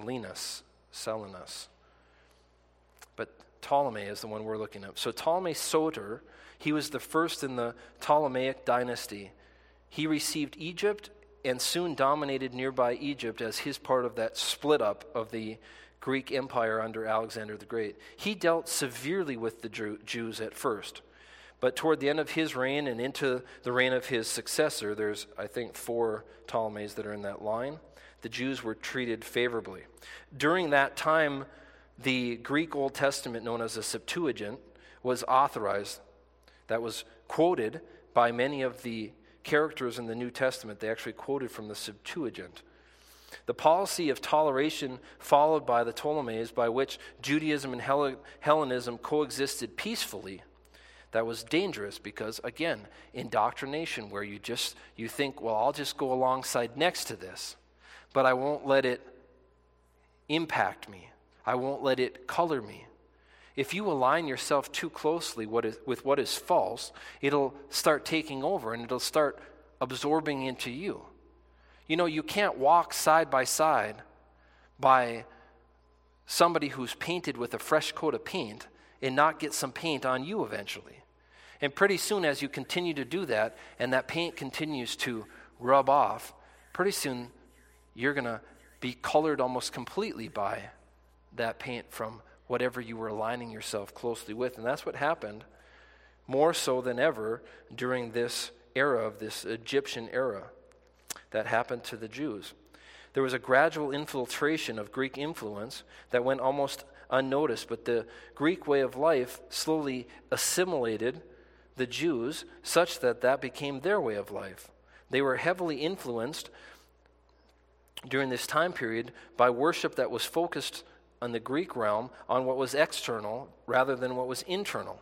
But Ptolemy is the one we're looking at. So Ptolemy Soter, he was the first in the Ptolemaic dynasty. He received Egypt and soon dominated nearby Egypt as his part of that split up of the Greek Empire under Alexander the Great. He dealt severely with the Jews at first. But toward the end of his reign and into the reign of his successor, there's, I think, 4 Ptolemies that are in that line, the Jews were treated favorably. During that time, the Greek Old Testament, known as the Septuagint, was authorized. That was quoted by many of the characters in the New Testament. They actually quoted from the Septuagint. The policy of toleration followed by the Ptolemies, by which Judaism and Hellenism coexisted peacefully, that was dangerous because, again, indoctrination where you think, well, I'll just go alongside next to this, but I won't let it impact me. I won't let it color me. If you align yourself too closely with what is false, it'll start taking over and it'll start absorbing into you. You know, you can't walk side by side by somebody who's painted with a fresh coat of paint and not get some paint on you eventually. And pretty soon as you continue to do that and that paint continues to rub off, pretty soon you're going to be colored almost completely by that paint from whatever you were aligning yourself closely with. And that's what happened more so than ever during this era of this Egyptian era that happened to the Jews. There was a gradual infiltration of Greek influence that went almost unnoticed, but the Greek way of life slowly assimilated the Jews such that that became their way of life. They were heavily influenced during this time period by worship that was focused on the Greek realm on what was external rather than what was internal.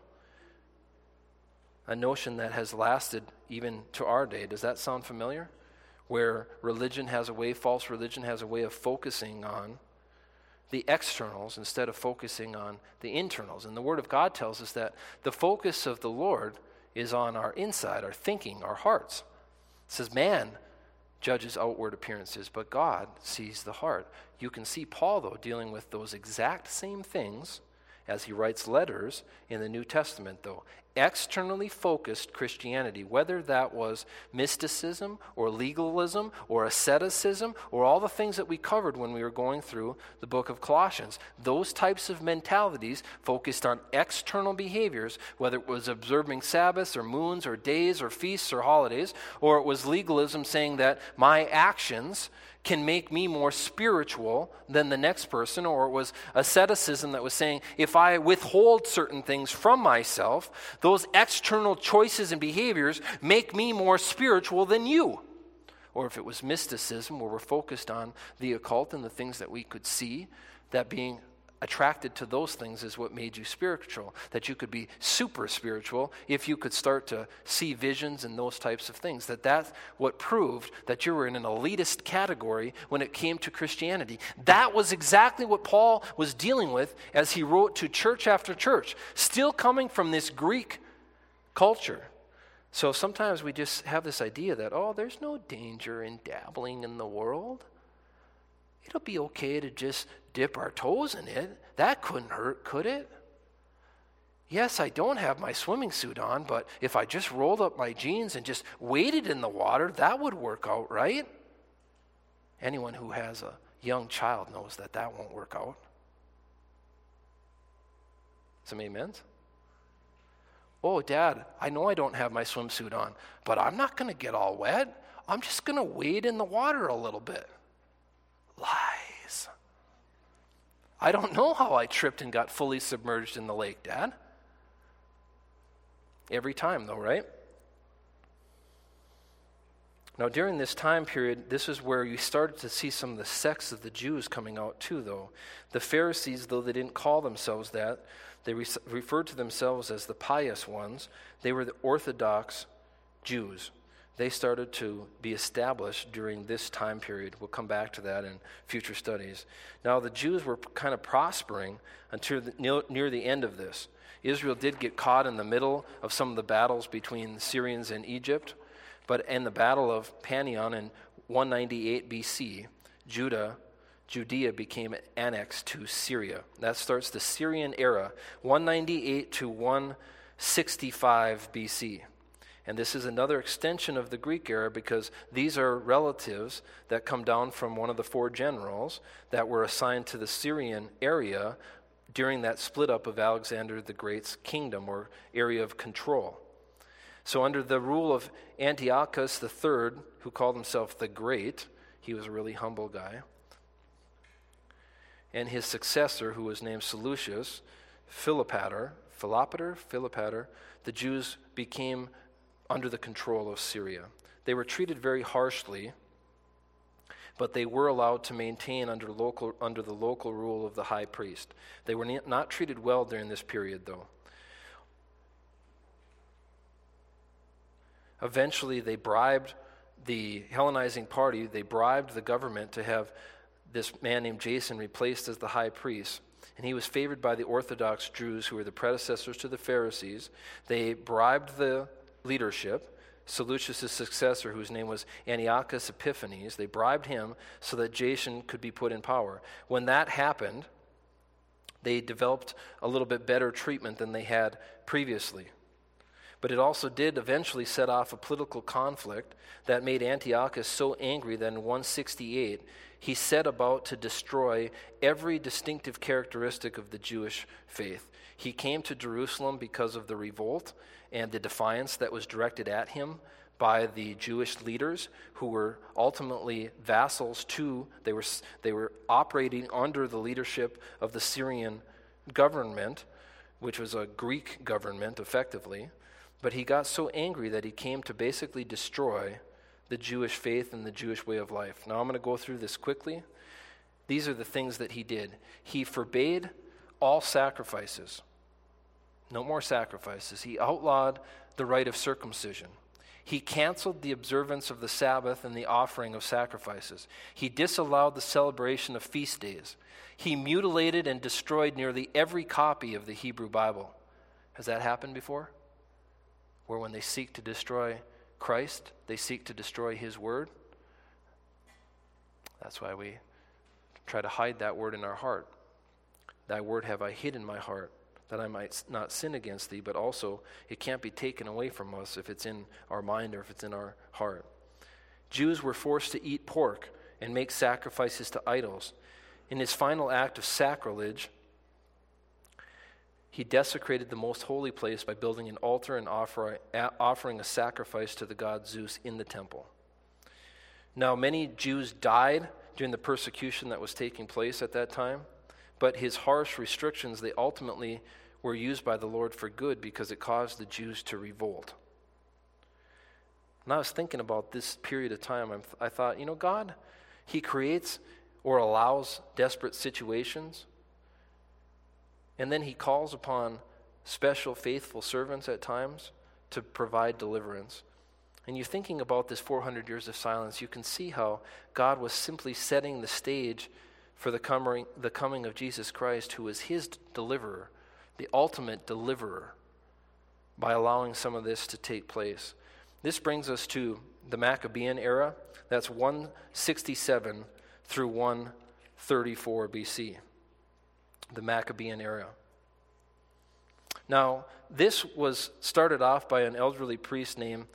A notion that has lasted even to our day. Does that sound familiar? Where religion has a way, false religion has a way of focusing on the externals instead of focusing on the internals. And the Word of God tells us that the focus of the Lord is on our inside, our thinking, our hearts. It says man judges outward appearances, but God sees the heart. You can see Paul, though, dealing with those exact same things as he writes letters in the New Testament, though. Externally focused Christianity, whether that was mysticism or legalism or asceticism or all the things that we covered when we were going through the book of Colossians, those types of mentalities focused on external behaviors, whether it was observing Sabbaths or moons or days or feasts or holidays, or it was legalism saying that my actions can make me more spiritual than the next person, or it was asceticism that was saying if I withhold certain things from myself, those external choices and behaviors make me more spiritual than you. Or if it was mysticism where we're focused on the occult and the things that we could see, that being attracted to those things is what made you spiritual, that you could be super spiritual if you could start to see visions and those types of things, that's what proved that you were in an elitist category when it came to Christianity. That was exactly what Paul was dealing with as he wrote to church after church, still coming from this Greek culture. So sometimes we just have this idea that, there's no danger in dabbling in the world. It'll be okay to just dip our toes in it. That couldn't hurt, could it? Yes, I don't have my swimming suit on, but if I just rolled up my jeans and just waded in the water, that would work out, right? Anyone who has a young child knows that that won't work out. Some amens? Oh, Dad, I know I don't have my swimsuit on, but I'm not going to get all wet. I'm just going to wade in the water a little bit. Lies. I don't know how I tripped and got fully submerged in the lake, Dad. Every time, though, right? Now, during this time period, this is where you started to see some of the sects of the Jews coming out too, though. The Pharisees, though they didn't call themselves that, they referred to themselves as the pious ones. They were the Orthodox Jews. They started to be established during this time period. We'll come back to that in future studies. Now, the Jews were kind of prospering until near the end of this. Israel did get caught in the middle of some of the battles between the Syrians and Egypt, but in the Battle of Panion in 198 BC, Judea became annexed to Syria. That starts the Syrian era, 198 to 165 BC. And this is another extension of the Greek era because these are relatives that come down from one of the four generals that were assigned to the Syrian area during that split up of Alexander the Great's kingdom or area of control. So under the rule of Antiochus III, who called himself the Great, he was a really humble guy, and his successor, who was named Seleucus, Philopator, the Jews became under the control of Syria. They were treated very harshly, but they were allowed to maintain under the local rule of the high priest. They were not treated well during this period, though. Eventually, they bribed the Hellenizing party, they bribed the government to have this man named Jason replaced as the high priest. And he was favored by the Orthodox Jews, who were the predecessors to the Pharisees. They bribed the leadership, Seleucus' successor, whose name was Antiochus Epiphanes. They bribed him so that Jason could be put in power. When that happened, they developed a little bit better treatment than they had previously. But it also did eventually set off a political conflict that made Antiochus so angry that in 168, he set about to destroy every distinctive characteristic of the Jewish faith. He came to Jerusalem because of the revolt and the defiance that was directed at him by the Jewish leaders who were ultimately vassals to, they were operating under the leadership of the Syrian government, which was a Greek government effectively. But he got so angry that he came to basically destroy the Jewish faith and the Jewish way of life. Now I'm going to go through this quickly. These are the things that he did. He forbade all sacrifices. No more sacrifices. He outlawed the rite of circumcision. He canceled the observance of the Sabbath and the offering of sacrifices. He disallowed the celebration of feast days. He mutilated and destroyed nearly every copy of the Hebrew Bible. Has that happened before? Where when they seek to destroy Christ, they seek to destroy his word? That's why we try to hide that word in our heart. Thy word have I hid in my heart, that I might not sin against thee, but also it can't be taken away from us if it's in our mind or if it's in our heart. Jews were forced to eat pork and make sacrifices to idols. In his final act of sacrilege, he desecrated the most holy place by building an altar and offering a sacrifice to the god Zeus in the temple. Now, many Jews died during the persecution that was taking place at that time, but his harsh restrictions, they ultimately were used by the Lord for good because it caused the Jews to revolt. And I was thinking about this period of time. I thought, God, he creates or allows desperate situations, and then he calls upon special faithful servants at times to provide deliverance. And you're thinking about this 400 years of silence, you can see how God was simply setting the stage for the coming of Jesus Christ, who is his deliverer, the ultimate deliverer, by allowing some of this to take place. This brings us to the Maccabean era. That's 167 through 134 BC, the Maccabean era. Now, this was started off by an elderly priest named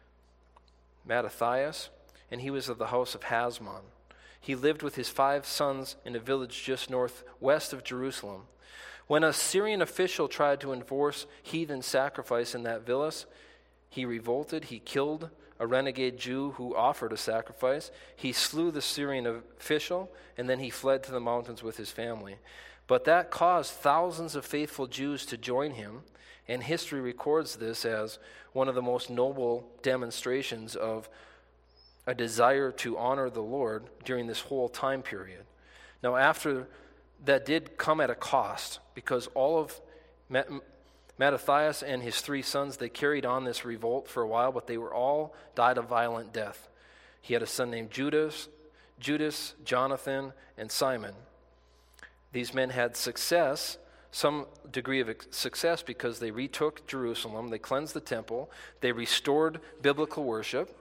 Mattathias, and he was of the house of Hasmon. He lived with his 5 sons in a village just northwest of Jerusalem. When a Syrian official tried to enforce heathen sacrifice in that village, he revolted. He killed a renegade Jew who offered a sacrifice. He slew the Syrian official, and then he fled to the mountains with his family. But that caused thousands of faithful Jews to join him, and history records this as one of the most noble demonstrations of a desire to honor the Lord during this whole time period. Now, after that did come at a cost, because all of Mattathias and his 3 sons, they carried on this revolt for a while, but they were all died a violent death. He had a son named Judas, Jonathan, and Simon. These men had success, some degree of success, because they retook Jerusalem, they cleansed the temple, they restored biblical worship,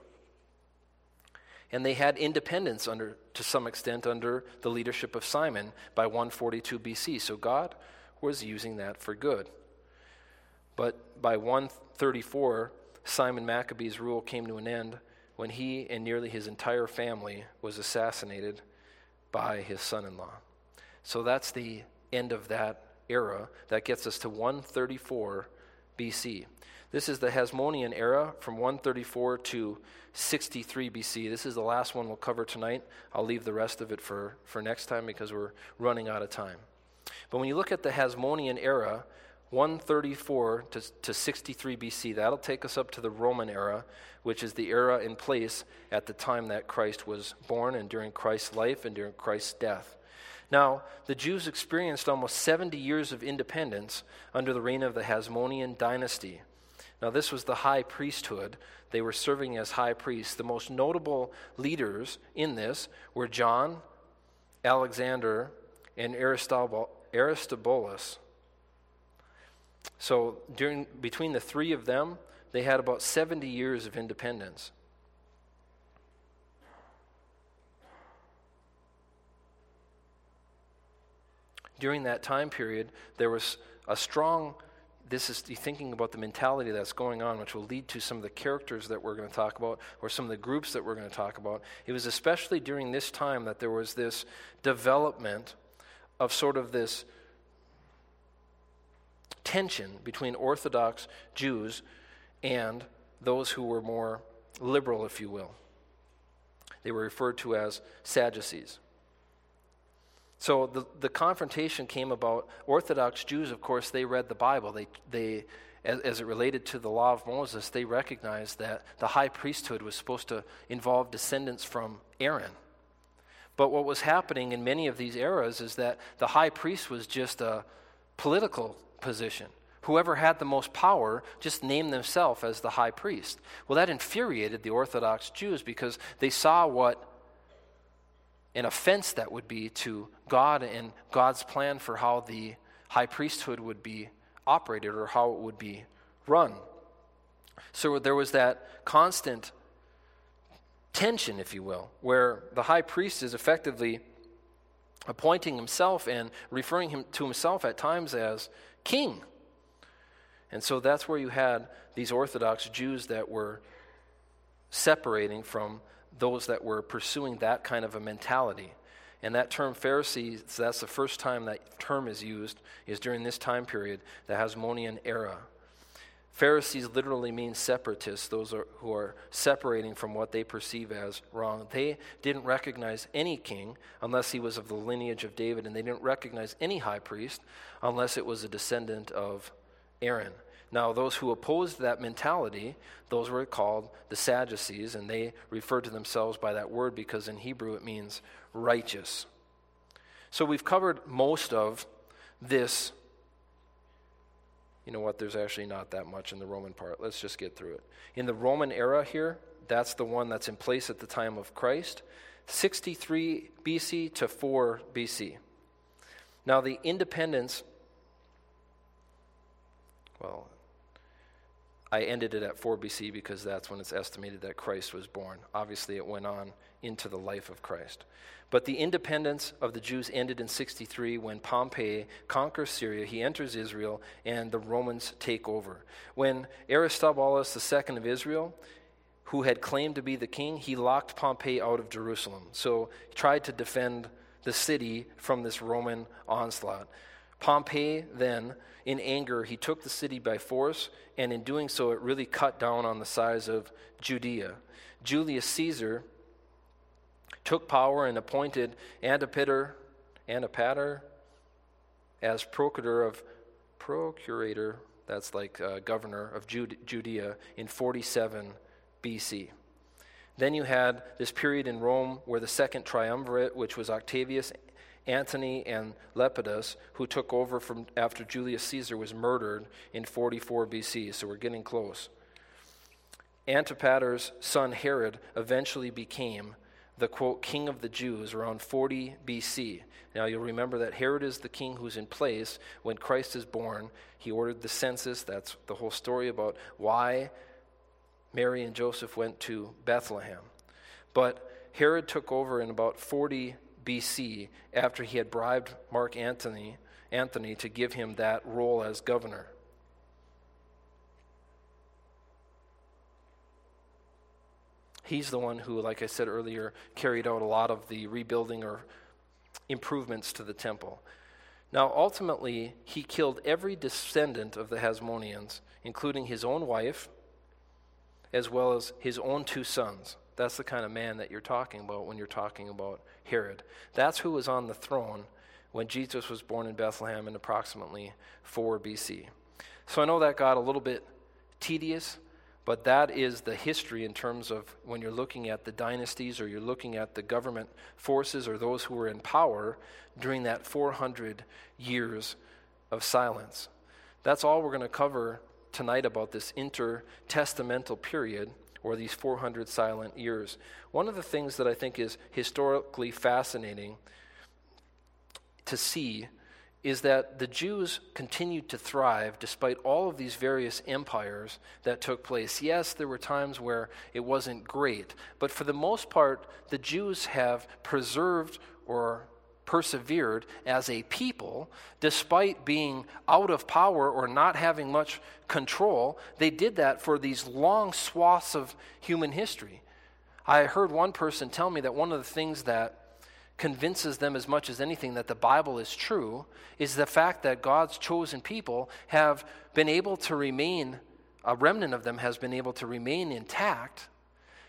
and they had independence to some extent under the leadership of Simon by 142 BC. So God was using that for good. But by 134, Simon Maccabee's rule came to an end when he and nearly his entire family was assassinated by his son-in-law. So that's the end of that era. That gets us to 134 BC. This is the Hasmonean era from 134 to 63 BC. This is the last one we'll cover tonight. I'll leave the rest of it for next time because we're running out of time. But when you look at the Hasmonean era, 134 to 63 BC, that'll take us up to the Roman era, which is the era in place at the time that Christ was born and during Christ's life and during Christ's death. Now, the Jews experienced almost 70 years of independence under the reign of the Hasmonean dynasty. Now, this was the high priesthood. They were serving as high priests. The most notable leaders in this were John, Alexander, and Aristobulus. So between the 3 of them, they had about 70 years of independence. During that time period, there was a strong, this is thinking about the mentality that's going on, which will lead to some of the characters that we're going to talk about, or some of the groups that we're going to talk about. It was especially during this time that there was this development of sort of this tension between Orthodox Jews and those who were more liberal, if you will. They were referred to as Sadducees. So the confrontation came about. Orthodox Jews, of course, they read the Bible. They as it related to the law of Moses, they recognized that the high priesthood was supposed to involve descendants from Aaron. But what was happening in many of these eras is that the high priest was just a political position. Whoever had the most power just named themselves as the high priest. Well, that infuriated the Orthodox Jews because they saw what an offense that would be to God and God's plan for how the high priesthood would be operated or how it would be run. So there was that constant tension, if you will, where the high priest is effectively appointing himself and referring him to himself at times as king. And so that's where you had these Orthodox Jews that were separating from those that were pursuing that kind of a mentality. And that term Pharisees, that's the first time that term is used, is during this time period, the Hasmonean era. Pharisees literally means separatists, those who are separating from what they perceive as wrong. They didn't recognize any king unless he was of the lineage of David, and they didn't recognize any high priest unless it was a descendant of Aaron. Now, those who opposed that mentality, those were called the Sadducees, and they referred to themselves by that word because in Hebrew it means righteous. So we've covered most of this. You know what, there's actually not that much in the Roman part. Let's just get through it. In the Roman era here, that's the one that's in place at the time of Christ, 63 BC to 4 BC. Now the independence, well, I ended it at 4 BC because that's when it's estimated that Christ was born. Obviously, it went on into the life of Christ. But the independence of the Jews ended in 63 when Pompey conquers Syria. He enters Israel, and the Romans take over. When Aristobulus II of Israel, who had claimed to be the king, he locked Pompey out of Jerusalem. So he tried to defend the city from this Roman onslaught. Pompey then, in anger, he took the city by force, and in doing so, it really cut down on the size of Judea. Julius Caesar took power and appointed Antipater as procurator, that's like governor of Judea, in 47 BC. Then you had this period in Rome where the second triumvirate, which was Octavius, Antony, and Lepidus, who took over from after Julius Caesar was murdered in 44 BC, so we're getting close. Antipater's son Herod eventually became the, quote, king of the Jews around 40 BC. Now you'll remember that Herod is the king who's in place when Christ is born. He ordered the census. That's the whole story about why Mary and Joseph went to Bethlehem. But Herod took over in about 40 BC after he had bribed Mark Antony to give him that role as governor. He's the one who, like I said earlier, carried out a lot of the rebuilding or improvements to the temple. Now, ultimately, he killed every descendant of the Hasmoneans, including his own wife, as well as his own 2 sons. That's the kind of man that you're talking about when you're talking about Herod. That's who was on the throne when Jesus was born in Bethlehem in approximately 4 BC. So I know that got a little bit tedious, but that is the history in terms of when you're looking at the dynasties or you're looking at the government forces or those who were in power during that 400 years of silence. That's all we're going to cover tonight about this intertestamental period, or these 400 silent years. One of the things that I think is historically fascinating to see is that the Jews continued to thrive despite all of these various empires that took place. Yes, there were times where it wasn't great, but for the most part, the Jews have preserved or persevered as a people despite being out of power or not having much control. They did that for these long swaths of human history. I heard one person tell me that one of the things that convinces them as much as anything that the Bible is true is the fact that God's chosen people have been able to remain, a remnant of them has been able to remain intact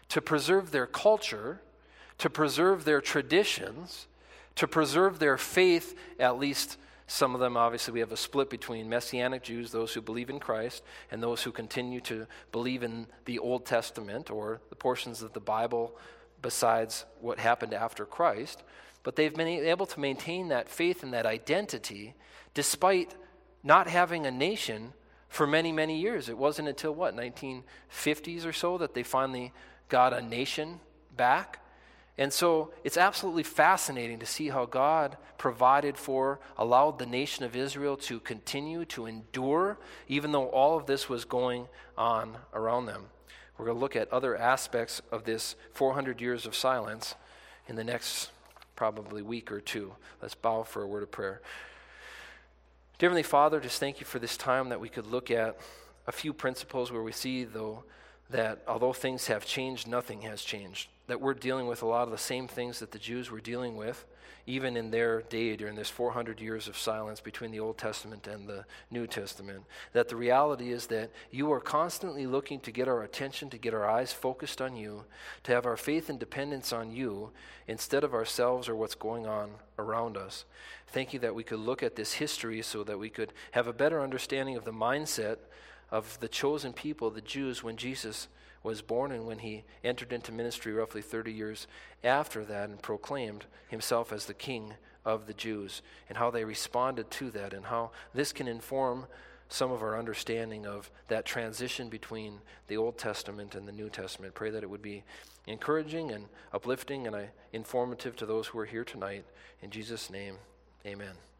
to preserve their culture, to preserve their traditions, to preserve their faith. At least some of them, obviously, we have a split between Messianic Jews, those who believe in Christ, and those who continue to believe in the Old Testament or the portions of the Bible besides what happened after Christ. But they've been able to maintain that faith and that identity despite not having a nation for many, many years. It wasn't until, 1950s or so that they finally got a nation back. And so it's absolutely fascinating to see how God provided for, allowed the nation of Israel to continue to endure, even though all of this was going on around them. We're going to look at other aspects of this 400 years of silence in the next probably week or two. Let's bow for a word of prayer. Dear Heavenly Father, just thank you for this time that we could look at a few principles where we see, though, that although things have changed, nothing has changed. That we're dealing with a lot of the same things that the Jews were dealing with, even in their day during this 400 years of silence between the Old Testament and the New Testament. That the reality is that you are constantly looking to get our attention, to get our eyes focused on you, to have our faith and dependence on you instead of ourselves or what's going on around us. Thank you that we could look at this history so that we could have a better understanding of the mindset of the chosen people, the Jews, when Jesus was born and when he entered into ministry roughly 30 years after that and proclaimed himself as the King of the Jews, and how they responded to that, and how this can inform some of our understanding of that transition between the Old Testament and the New Testament. Pray that it would be encouraging and uplifting and informative to those who are here tonight. In Jesus' name, amen.